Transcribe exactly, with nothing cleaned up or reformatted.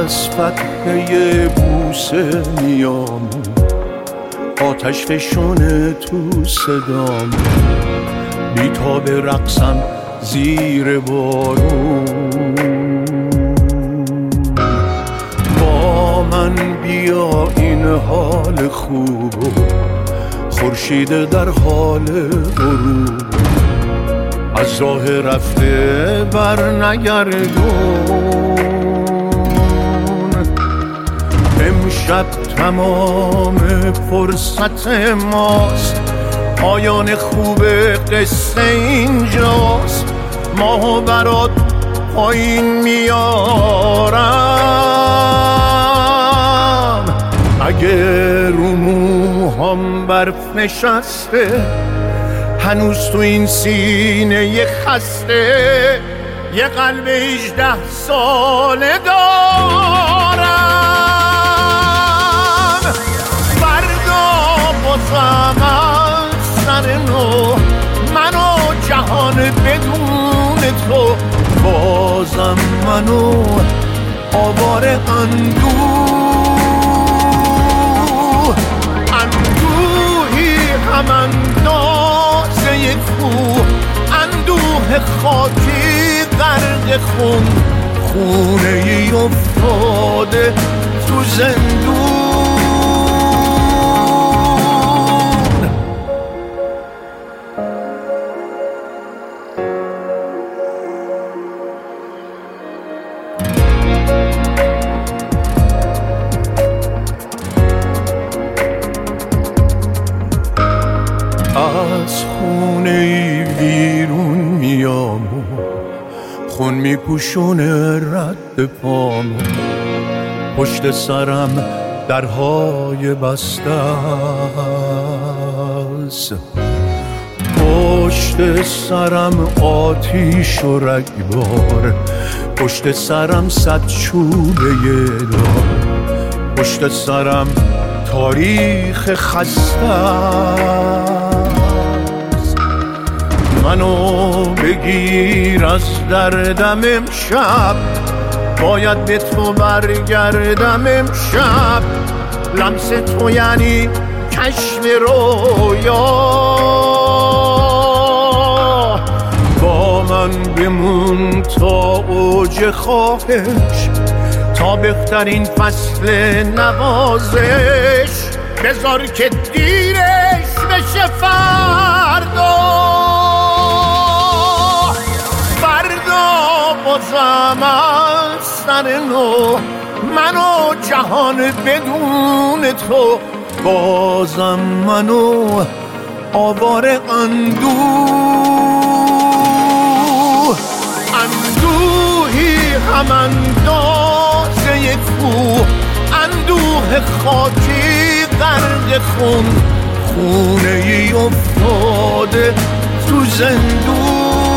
از فتحه بوسه میام، آتش فشونه تو صدام، بیتاب رقصم زیر بارون. با من بیا این حال خوبو، خورشید در حال غروب، از راه رفته بر نگردون. امشب تمام فرصت ماست، پایان خوب قصه اینجاست. ماهو برات پایین میارم، اگه رو موهام برف نشسته، هنوز تو این سینه یه خسته، یه قلب هجده ساله دارم. فردا بازم از سر نو، منو جهان بدون تو، بازم منو آواره اندوه. اندوهی هم اندازه کوه، اندوه خاکی غرق خون، خونه ای افتاده تو زندون. از خونه ای بیرون میام، خون میپوشونه رد پامو، پشت سرم درهای بسته است، پشت سرم آتیش و رگبار، پشت سرم صد چوبه دار، پشت سرم تاریخ خسته. منو بگیر از دردم امشب، باید به تو برگردم امشب. لمس تو یعنی کشف رویا، با من بمون تا اوج خواهش، تا بهترین فصل نوازش. بذار که دیرش بشه فردا، بازم از سر نو، منو جهان بدون تو، بازم منو آواره اندوه. اندوهی هم اندازه کوه، اندوه خاکی غرق خون، خونه ای افتاده تو زندون.